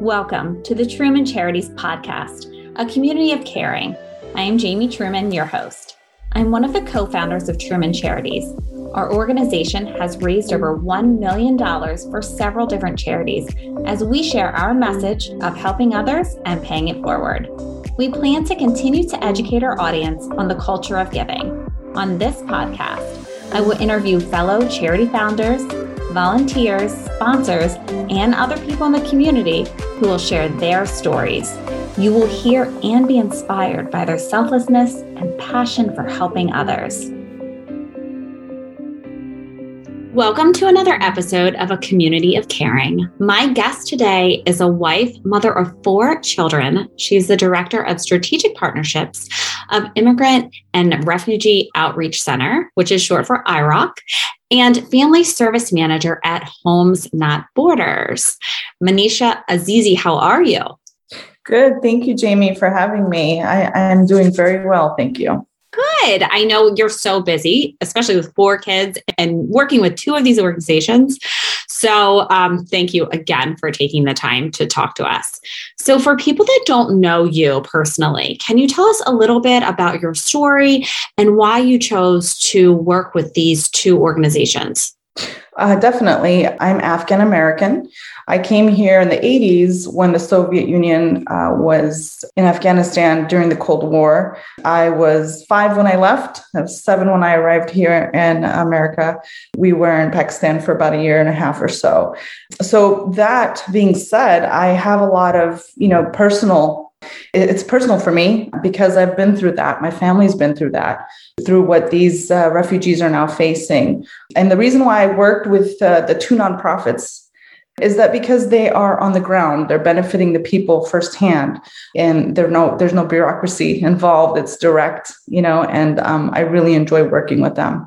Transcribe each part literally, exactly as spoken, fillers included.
Welcome to the Truman Charities Podcast, a community of caring. I am Jamie Truman, your host. I'm one of the co-founders of Truman Charities. Our organization has raised over one million dollars for several different charities as we share our message of helping others and paying it forward. We plan to continue to educate our audience on the culture of giving. On this podcast, I will interview fellow charity founders, volunteers, sponsors, and other people in the community who will share their stories. You will hear and be inspired by their selflessness and passion for helping others. Welcome to another episode of A Community of Caring. My guest today is a wife, mother of four children. She's the Director of Strategic Partnerships of Immigrant and Refugee Outreach Center, which is short for I R O C, and Family Service Manager at Homes Not Borders. Manisha Azizi, how are you? Good. Thank you, Jamie, for having me. I, I am doing very well. Thank you. Good. I know you're so busy, especially with four kids and working with two of these organizations. So um, thank you again for taking the time to talk to us. So for people that don't know you personally, can you tell us a little bit about your story and why you chose to work with these two organizations? Uh, definitely. I'm Afghan American. I came here in the eighties when the Soviet Union uh, was in Afghanistan during the Cold War. I was five when I left. I was seven when I arrived here in America. We were in Pakistan for about a year and a half or so. So that being said, I have a lot of, you know, personal It's personal for me because I've been through that. My family's been through that, through what these uh, refugees are now facing. And the reason why I worked with uh, the two nonprofits is that because they are on the ground, they're benefiting the people firsthand, and there's no there's no bureaucracy involved. It's direct, you know, and um, I really enjoy working with them.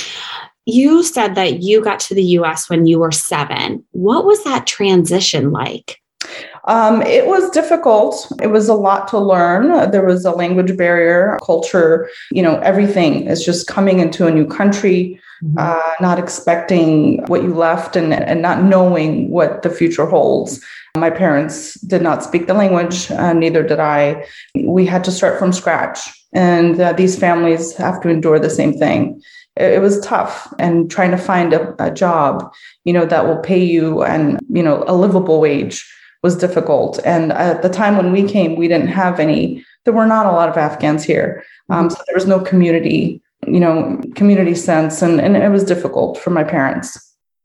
You said that you got to the U S when you were seven. What was that transition like? Um, it was difficult. It was a lot to learn. There was a language barrier, culture, you know, everything is just coming into a new country, mm-hmm. uh, not expecting what you left and, and not knowing what the future holds. My parents did not speak the language, uh, neither did I. We had to start from scratch, and uh, these families have to endure the same thing. It, it was tough, and trying to find a, a job, you know, that will pay you and, you know, a livable wage was difficult. And at the time when we came, we didn't have any, there were not a lot of Afghans here. Um, so there was no community, you know, community sense. And, and it was difficult for my parents.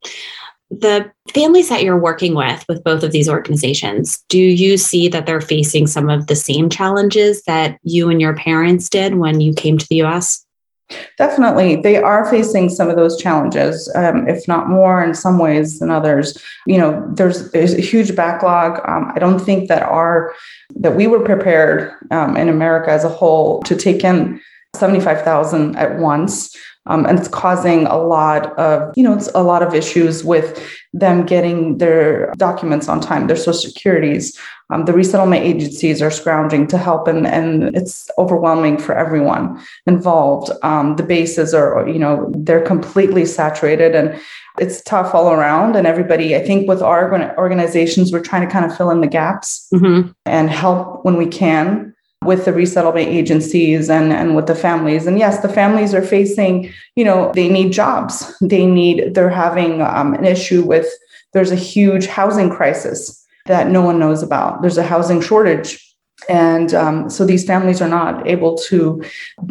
The families that you're working with, with both of these organizations, do you see that they're facing some of the same challenges that you and your parents did when you came to the U S? Definitely. They are facing some of those challenges, um, if not more in some ways than others. You know, there's, there's a huge backlog. Um, I don't think that our, that we were prepared um, in America as a whole to take in seventy-five thousand at once. Um, and it's causing a lot of, you know, it's a lot of issues with them getting their documents on time, their social securities. Um, the resettlement agencies are scrounging to help, and, and it's overwhelming for everyone involved. Um, the bases are, you know, they're completely saturated, and it's tough all around. And everybody, I think with our organizations, we're trying to kind of fill in the gaps mm-hmm. and help when we can with the resettlement agencies and, and with the families. And yes, the families are facing, you know, they need jobs. They need, they're having um, an issue with, there's a huge housing crisis that no one knows about. There's a housing shortage. And um, so these families are not able to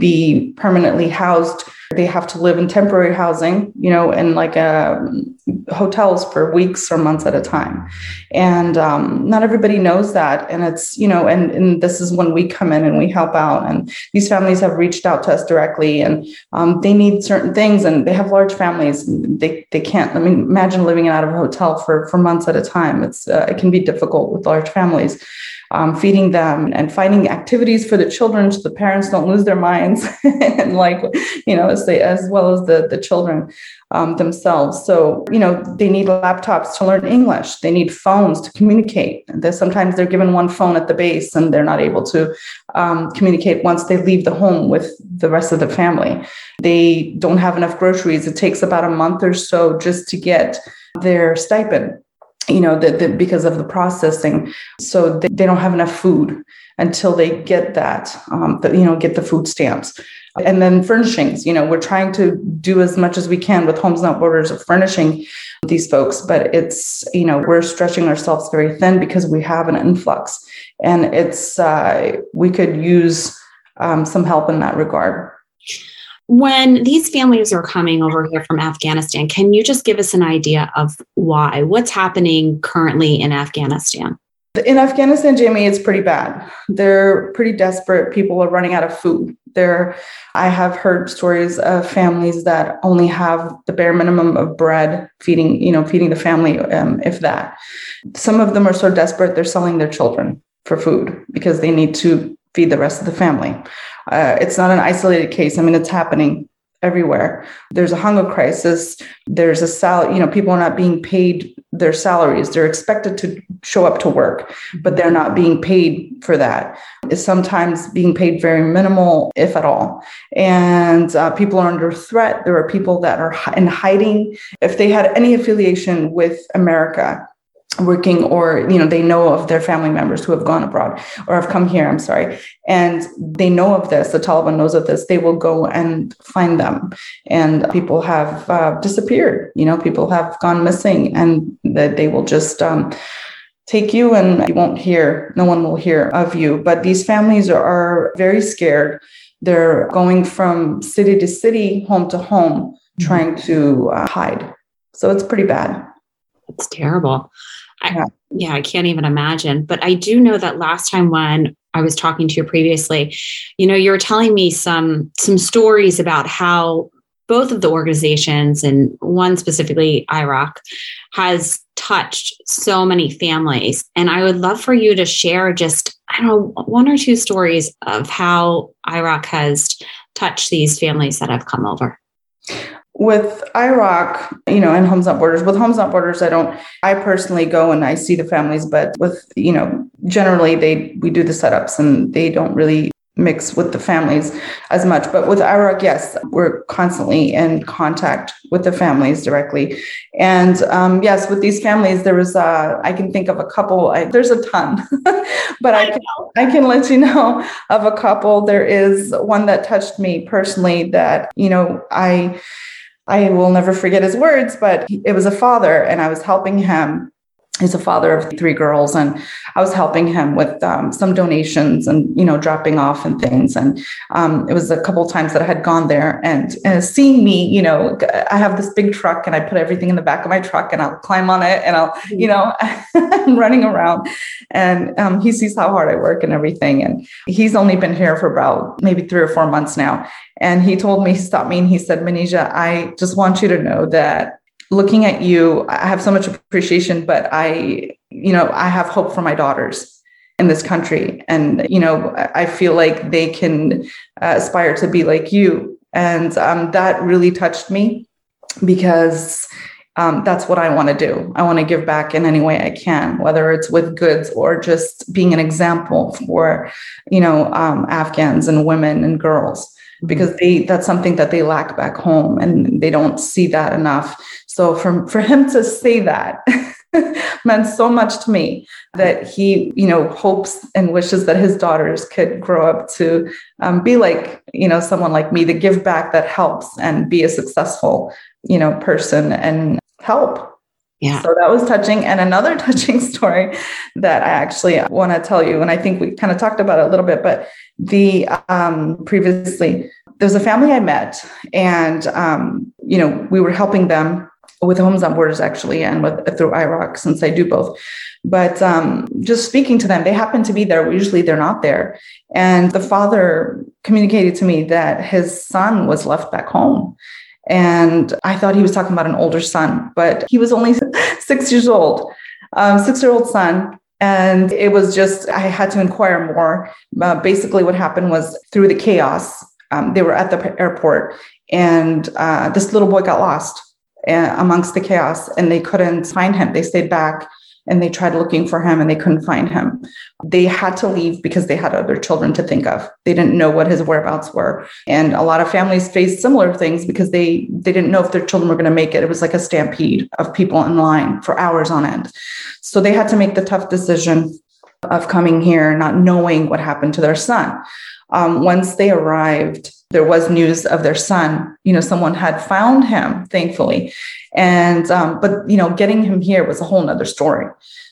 be permanently housed. They have to live in temporary housing, you know, in like uh, hotels for weeks or months at a time. And um, not everybody knows that. And it's, you know, and, and this is when we come in and we help out. And these families have reached out to us directly, and um, they need certain things, and they have large families. They they can't, I mean, imagine living out of a hotel for, for months at a time. It's uh, it can be difficult with large families. Um, feeding them and finding activities for the children so the parents don't lose their minds and like, you know, as they, as well as the, the children um, themselves. So, you know, they need laptops to learn English. They need phones to communicate. They're, sometimes they're given one phone at the base and they're not able to um, communicate once they leave the home with the rest of the family. They don't have enough groceries. It takes about a month or so just to get their stipend. you know, the, the, because of the processing. So they, they don't have enough food until they get that, um, the, you know, get the food stamps. And then furnishings, you know, we're trying to do as much as we can with Homes Not Borders of furnishing these folks, but it's, you know, we're stretching ourselves very thin because we have an influx, and it's, uh, we could use um, some help in that regard. When these families are coming over here from Afghanistan, can you just give us an idea of why? What's happening currently in Afghanistan? In Afghanistan, Jamie, it's pretty bad. They're pretty desperate. People are running out of food. There, I have heard stories of families that only have the bare minimum of bread, feeding, you know, feeding the family, um, if that. Some of them are so desperate, they're selling their children for food because they need to feed the rest of the family. Uh, it's not an isolated case. I mean, it's happening everywhere. There's a hunger crisis. There's a sal, you know, people are not being paid their salaries. They're expected to show up to work, but they're not being paid for that. It's sometimes being paid very minimal, if at all. And uh, people are under threat. There are people that are in hiding. If they had any affiliation with America, working, or, you know, they know of their family members who have gone abroad or have come here, I'm sorry, and they know of this, the Taliban knows of this, they will go and find them. And people have uh, disappeared, you know, people have gone missing, and that they will just um, take you, and you won't hear, no one will hear of you. But these families are, are very scared. They're going from city to city, home to home, trying to uh, hide. So it's pretty bad. It's terrible. I, yeah. yeah, I can't even imagine. But I do know that last time when I was talking to you previously, you know, you were telling me some some stories about how both of the organizations, and one specifically, I R O C, has touched so many families. And I would love for you to share just, I don't know, one or two stories of how I R O C has touched these families that have come over. With I R O C, you know, and Homes Not Borders, with Homes Not Borders, I don't, I personally go and I see the families, but with, you know, generally they, we do the setups and they don't really mix with the families as much. But with I R O C, yes, we're constantly in contact with the families directly. And um, yes, with these families, there was, uh, I can think of a couple, I, there's a ton, but I can, I can let you know of a couple. There is one that touched me personally that, you know, I, I will never forget his words, but it was a father, and I was helping him. He's a father of three girls, and I was helping him with um, some donations and, you know, dropping off and things. And um, it was a couple of times that I had gone there, and uh, seeing me, you know, I have this big truck, and I put everything in the back of my truck, and I'll climb on it, and I'll, you know, I'm running around, and um, he sees how hard I work and everything. And he's only been here for about maybe three or four months now. And he told me, he stopped me and he said, Manisha, I just want you to know that looking at you, I have so much appreciation, but I, you know, I have hope for my daughters in this country. And, you know, I feel like they can uh, aspire to be like you. And um, that really touched me, because um, that's what I want to do. I want to give back in any way I can, whether it's with goods or just being an example for, you know, um, Afghans and women and girls. Because they, that's something that they lack back home, and they don't see that enough. So for, for him to say that meant so much to me, that he, you know, hopes and wishes that his daughters could grow up to um, be like, you know, someone like me, to give back that helps and be a successful, you know, person and help. Yeah. So that was touching. And another touching story that I actually want to tell you, and I think we kind of talked about it a little bit, but the um, previously, there's a family I met, and, um, you know, we were helping them with Homes Not Borders, actually, and with through I R O C, since I do both. But um, just speaking to them, they happen to be there. Usually they're not there. And the father communicated to me that his son was left back home. And I thought he was talking about an older son, but he was only six years old, um, six-year-old son. And it was just, I had to inquire more. Uh, basically, what happened was, through the chaos, um, they were at the airport, and uh, this little boy got lost uh, amongst the chaos, and they couldn't find him. They stayed back, and they tried looking for him, and they couldn't find him. They had to leave because they had other children to think of. They didn't know what his whereabouts were. And a lot of families faced similar things because they, they didn't know if their children were going to make it. It was like a stampede of people in line for hours on end. So they had to make the tough decision of coming here, not knowing what happened to their son. Um, once they arrived, there was news of their son. You know, someone had found him, thankfully. And, um, but, you know, getting him here was a whole nother story.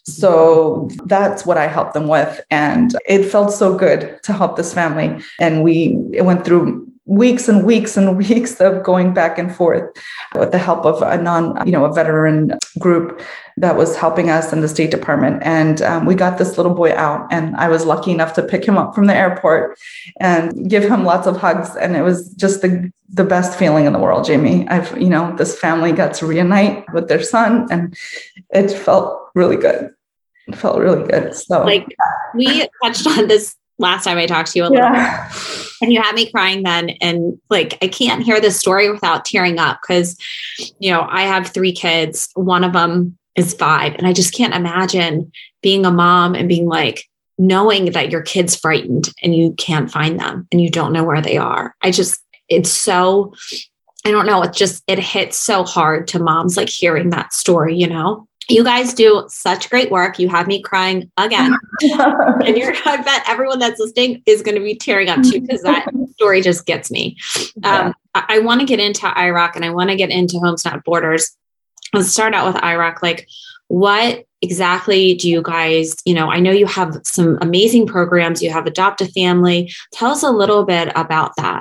So that's what I helped them with. And it felt so good to help this family. And we it went through weeks and weeks and weeks of going back and forth with the help of a non, you know, a veteran group that was helping us in the State Department. And um, we got this little boy out, and I was lucky enough to pick him up from the airport and give him lots of hugs. And it was just the, the best feeling in the world, Jamie. I've, you know, this family got to reunite with their son, and it felt really good. It felt really good. So like we touched on this last time I talked to you a little yeah. bit, and you had me crying then. And like, I can't hear this story without tearing up because, you know, I have three kids. One of them is five. And I just can't imagine being a mom and being like, knowing that your kid's frightened and you can't find them and you don't know where they are. I just, it's so, I don't know. It just, it hits so hard to moms, like hearing that story, you know? You guys do such great work. You have me crying again. And you're, I bet everyone that's listening is going to be tearing up too, because that story just gets me. Um, I, I want to get into I R A C and I want to get into Homes Not Borders. Let's start out with I R A C. Like, what exactly do you guys, you know, I know you have some amazing programs. You have Adopt a Family. Tell us a little bit about that.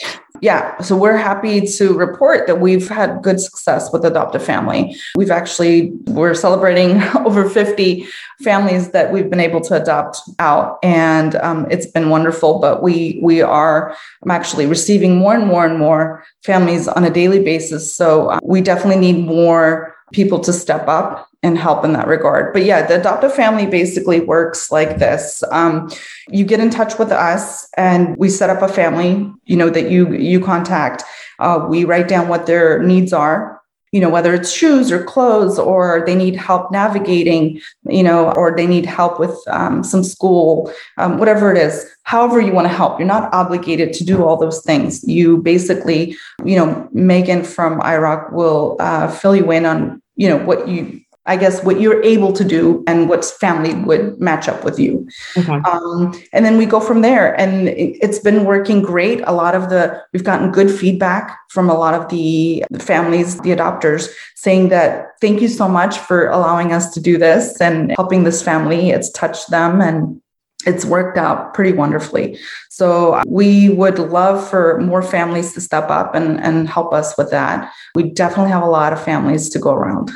Yeah. So we're happy to report that we've had good success with Adopt a Family. We've actually, we're celebrating over fifty families that we've been able to adopt out. And um, it's been wonderful, but we, we are I'm actually receiving more and more and more families on a daily basis. So uh, we definitely need more people to step up and help in that regard. But yeah, the Adopt a Family basically works like this. Um, you get in touch with us and we set up a family, you know, that you, you contact. Uh, we write down what their needs are, you know, whether it's shoes or clothes, or they need help navigating, you know, or they need help with um, some school, um, whatever it is, however you want to help. You're not obligated to do all those things. You basically, you know, Megan from I R A C will uh, fill you in on, you know, what you, I guess, what you're able to do and what family would match up with you. Okay. Um, and then we go from there. And it, it's been working great. A lot of the, we've gotten good feedback from a lot of the families, the adopters, saying that, thank you so much for allowing us to do this and helping this family. It's touched them and it's worked out pretty wonderfully. So we would love for more families to step up and, and help us with that. We definitely have a lot of families to go around.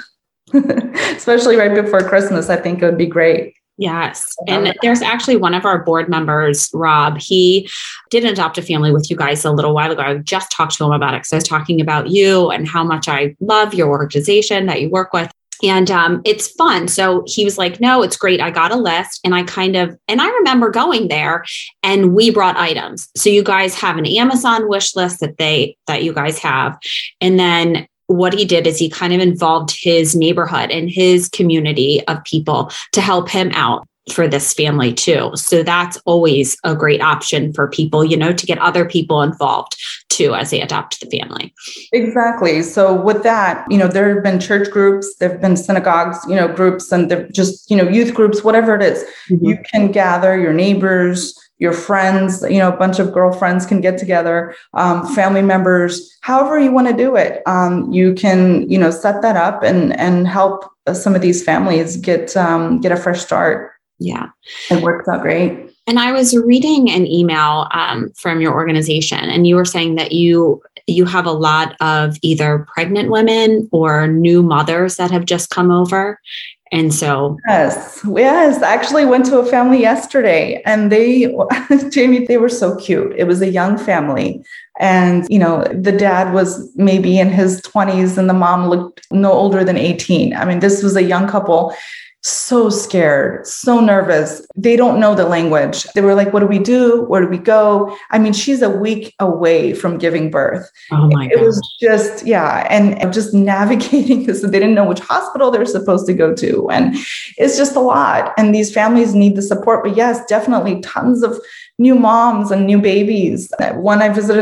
Especially right before Christmas, I think it would be great. Yes. And there's actually one of our board members, Rob, he did Adopt a Family with you guys a little while ago. I just talked to him about it because I was talking about you and how much I love your organization that you work with. And um, it's fun. So he was like, no, it's great. I got a list. And I kind of, and I remember going there and we brought items. So you guys have an Amazon wish list that they, that you guys have. And then what he did is he kind of involved his neighborhood and his community of people to help him out for this family too. So that's always a great option for people, you know, to get other people involved too as they adopt the family. Exactly. So with that, you know, there have been church groups, there have been synagogues, you know, groups, and they're just, you know, youth groups, whatever it is. Mm-hmm. You can gather your neighbors, your friends, you know, a bunch of girlfriends can get together, um, family members, however you want to do it. Um, you can, you know, set that up and, and help some of these families get, um, get a fresh start. Yeah. It works out great. And I was reading an email um, from your organization, and you were saying that you, you have a lot of either pregnant women or new mothers that have just come over. And so, yes, yes, I actually went to a family yesterday and they, Jamie, they were so cute. It was a young family. And, you know, the dad was maybe in his twenties and the mom looked no older than eighteen. I mean, this was a young couple. So scared, so nervous. They don't know the language. They were like, what do we do? Where do we go? I mean, she's a week away from giving birth. Oh my God. It was just, yeah. And just navigating this. They didn't know which hospital they were supposed to go to. And it's just a lot. And these families need the support. But yes, definitely tons of new moms and new babies. One, I visited a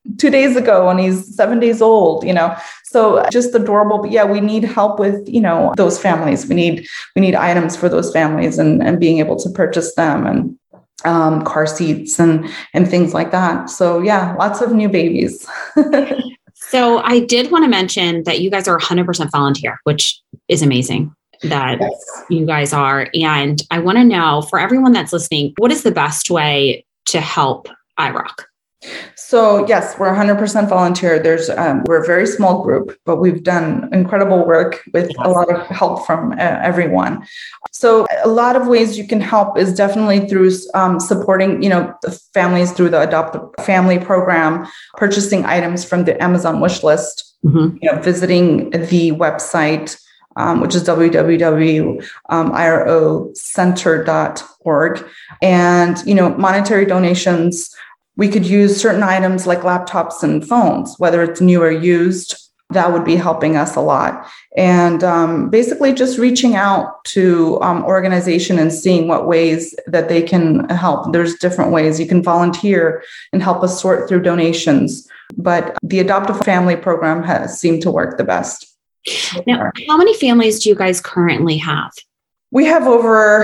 two days ago and he's seven days old, you know, so just adorable. But yeah, we need help with, you know, those families. We need, we need items for those families and, and being able to purchase them and um, car seats and, and things like that. So yeah, lots of new babies. So I did want to mention that you guys are one hundred percent volunteer, which is amazing that yes. you guys are. And I want to know, for everyone that's listening, what is the best way to help I ROC? So yes, we're one hundred percent volunteer. There's um, we're a very small group, but we've done incredible work with yes. a lot of help from uh, everyone. So a lot of ways you can help is definitely through um, supporting, you know, the families through the Adopt a Family program, purchasing items from the Amazon wish list, mm-hmm. you know, visiting the website, um, which is w w w dot i r o center dot org, and you know, monetary donations. We could use certain items like laptops and phones, whether it's new or used. That would be helping us a lot. And um, basically just reaching out to um, organization and seeing what ways that they can help. There's different ways. You can volunteer and help us sort through donations. But the Adopt a Family program has seemed to work the best. Now, how many families do you guys currently have? We have over...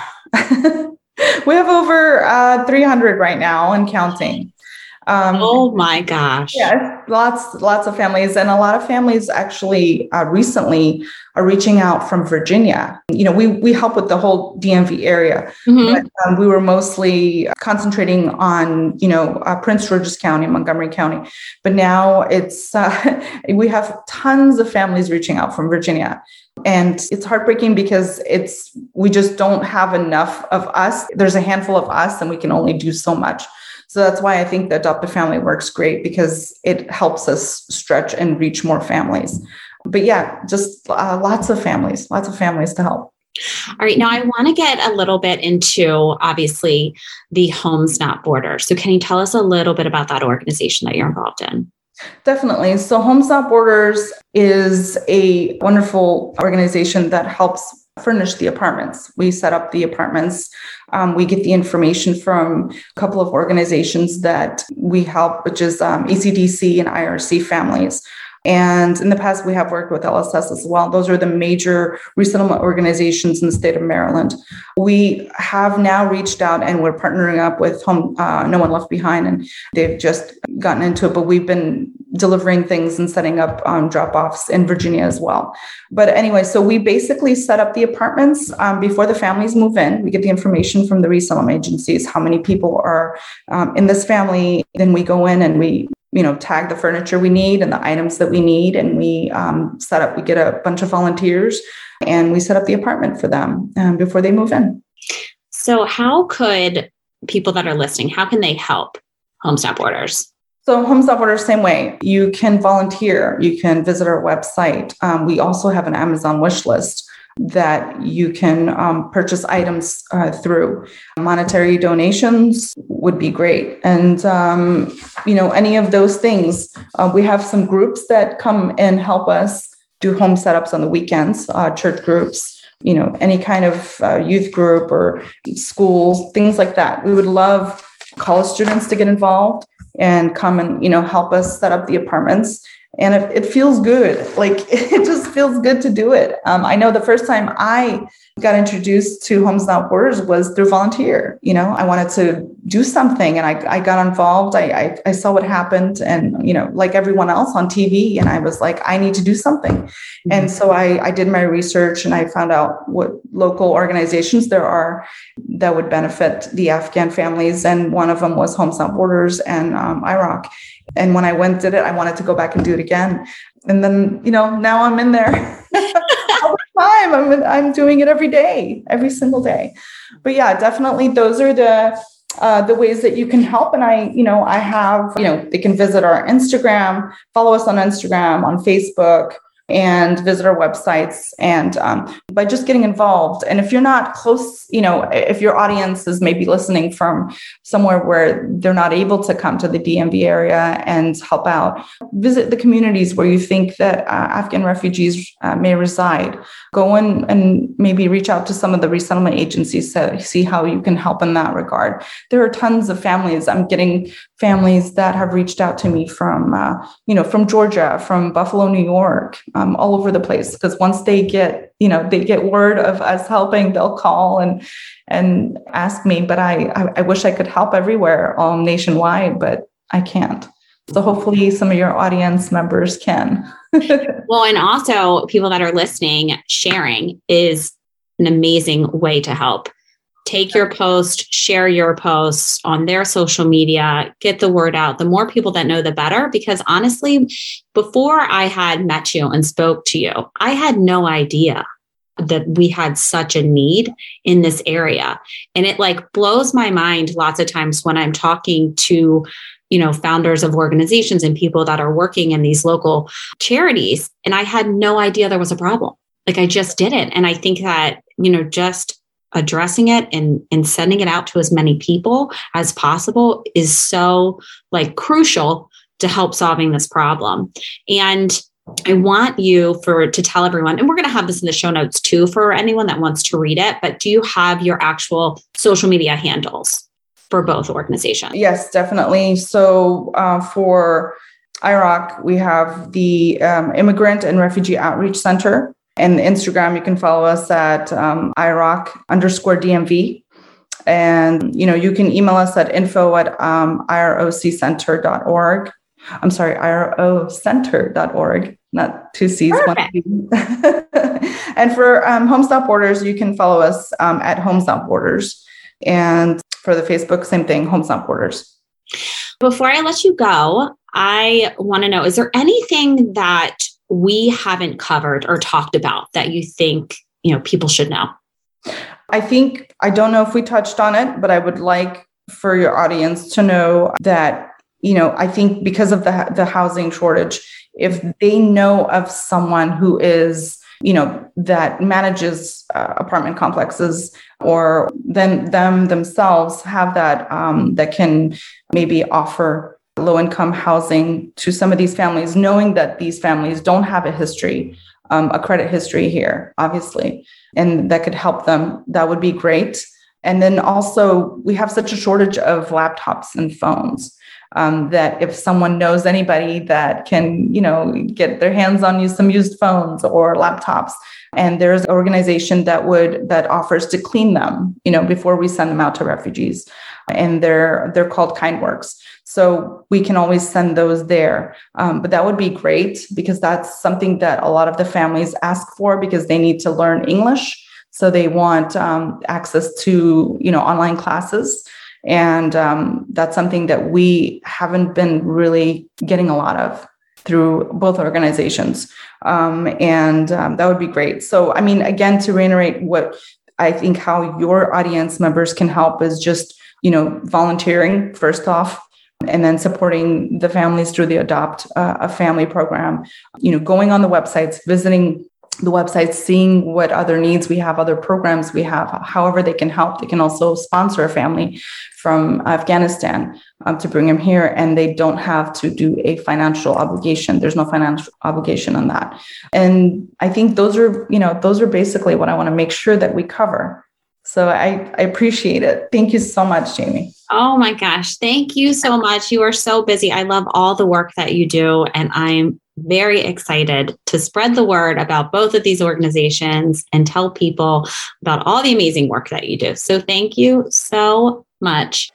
We have over uh, three hundred right now and counting. Um, oh my gosh. Yeah, lots, lots of families. And a lot of families actually uh, recently are reaching out from Virginia. You know, we we help with the whole D M V area, mm-hmm. but um, we were mostly concentrating on, you know, uh, Prince George's County, Montgomery County. But now it's, uh, we have tons of families reaching out from Virginia. And it's heartbreaking because it's, we just don't have enough of us. There's a handful of us and we can only do so much. So that's why I think the Adopt a Family works great, because it helps us stretch and reach more families. But yeah, just uh, lots of families, lots of families to help. All right. Now I want to get a little bit into, obviously, the Homes Not Borders. So can you tell us a little bit about that organization that you're involved in? Definitely. So Homes Not Borders is a wonderful organization that helps furnish the apartments. We set up the apartments. Um, we get the information from a couple of organizations that we help, which is um, A C D C and I R C families. And in the past, we have worked with L S S as well. Those are the major resettlement organizations in the state of Maryland. We have now reached out and we're partnering up with Home uh, No One Left Behind, and they've just gotten into it, but we've been delivering things and setting up um, drop-offs in Virginia as well. But anyway, so we basically set up the apartments um, before the families move in. We get the information from the resettlement agencies, how many people are um, in this family. Then we go in and we you know, tag the furniture we need and the items that we need. And we um, set up, we get a bunch of volunteers and we set up the apartment for them um, before they move in. So how could people that are listening, how can they help Homes Not Borders? So Homes Not Borders, same way. You can volunteer. You can visit our website. Um, we also have an Amazon wish list that you can um, purchase items uh, through. Monetary donations would be great. And, um, you know, any of those things. Uh, we have some groups that come and help us do home setups on the weekends, uh, church groups, you know, any kind of uh, youth group or schools, things like that. We would love college students to get involved and come and, you know, help us set up the apartments. And it, it feels good. Like, it just feels good to do it. Um, I know the first time I got introduced to Homes Not Borders was through volunteer. You know, I wanted to do something and I, I got involved. I, I, I saw what happened and, you know, like everyone else on T V. And I was like, I need to do something. Mm-hmm. And so I, I did my research and I found out what local organizations there are that would benefit the Afghan families. And one of them was Homes Not Borders and um, I ROC. And when I went did it, I wanted to go back and do it again. And then, you know, now I'm in there all the time. I'm in, I'm doing it every day, every single day. But yeah, definitely those are the uh, the ways that you can help. And I, you know, I have, you know, they can visit our Instagram, follow us on Instagram, on Facebook. and visit our websites, and um, by just getting involved. And if you're not close, you know, if your audience is maybe listening from somewhere where they're not able to come to the D M V area and help out, visit the communities where you think that uh, Afghan refugees uh, may reside. Go in and maybe reach out to some of the resettlement agencies to see how you can help in that regard. There are tons of families. I'm getting families that have reached out to me from, uh, you know, from Georgia, from Buffalo, New York, um, all over the place. Because once they get, you know, they get word of us helping, they'll call and and ask me. But I, I, I wish I could help everywhere, um, nationwide, but I can't. So hopefully some of your audience members can. Well, and also people that are listening, sharing is an amazing way to help. Take your post, share your posts on their social media, get the word out. The more people that know, the better. Because honestly, before I had met you and spoke to you, I had no idea that we had such a need in this area. And it like blows my mind lots of times when I'm talking to, you know, founders of organizations and people that are working in these local charities. And I had no idea there was a problem. Like I just didn't. And I think that, you know, just addressing it and, and sending it out to as many people as possible is so like crucial to help solving this problem. And I want you for to tell everyone, and we're going to have this in the show notes too, for anyone that wants to read it, but do you have your actual social media handles for both organizations? Yes, definitely. So uh, for I R O C, we have the um, Immigrant and Refugee Outreach Center. And Instagram, you can follow us at um, I R O C underscore D M V. And, you know, you can email us at info at um, I R O C center dot org. I'm sorry, I R O center dot org, not two C's. Perfect. One C. And for um, Home Stop Borders, you can follow us um, at Home Stop Borders. And for the Facebook, same thing, Home Stop Borders. Before I let you go, I want to know, is there anything that we haven't covered or talked about that you think, you know, people should know? I think, I don't know if we touched on it, but I would like for your audience to know that, you know, I think because of the, the housing shortage, if they know of someone who is, you know, that manages uh, apartment complexes, or then them themselves have that, um, that can maybe offer low-income housing to some of these families, knowing that these families don't have a history, um, a credit history here, obviously, and that could help them, that would be great. And then also, we have such a shortage of laptops and phones um, that if someone knows anybody that can, you know, get their hands on use some used phones or laptops, and there's an organization that would that offers to clean them, you know, before we send them out to refugees, and they're they're called KindWorks. So we can always send those there. Um, but that would be great because that's something that a lot of the families ask for because they need to learn English. So they want um, access to, you know, online classes. And um, that's something that we haven't been really getting a lot of through both organizations. Um, and um, that would be great. So, I mean, again, to reiterate what I think how your audience members can help is just, you know, volunteering first off, and then supporting the families through the Adopt uh, a Family program, you know, going on the websites, visiting the websites, seeing what other needs we have, other programs we have, however they can help. They can also sponsor a family from Afghanistan um, to bring them here, and they don't have to do a financial obligation. There's no financial obligation on that. And I think those are, you know, those are basically what I want to make sure that we cover. So I, I appreciate it. Thank you so much, Jamie. Oh my gosh. Thank you so much. You are so busy. I love all the work that you do. And I'm very excited to spread the word about both of these organizations and tell people about all the amazing work that you do. So thank you so much.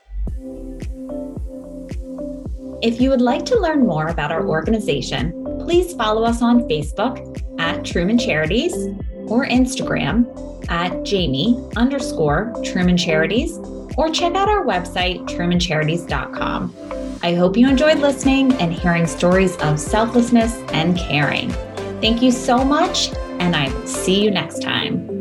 If you would like to learn more about our organization, please follow us on Facebook at Truman Charities or Instagram at Jamie underscore Truman Charities, or check out our website, truman charities dot com. I hope you enjoyed listening and hearing stories of selflessness and caring. Thank you so much, and I will see you next time.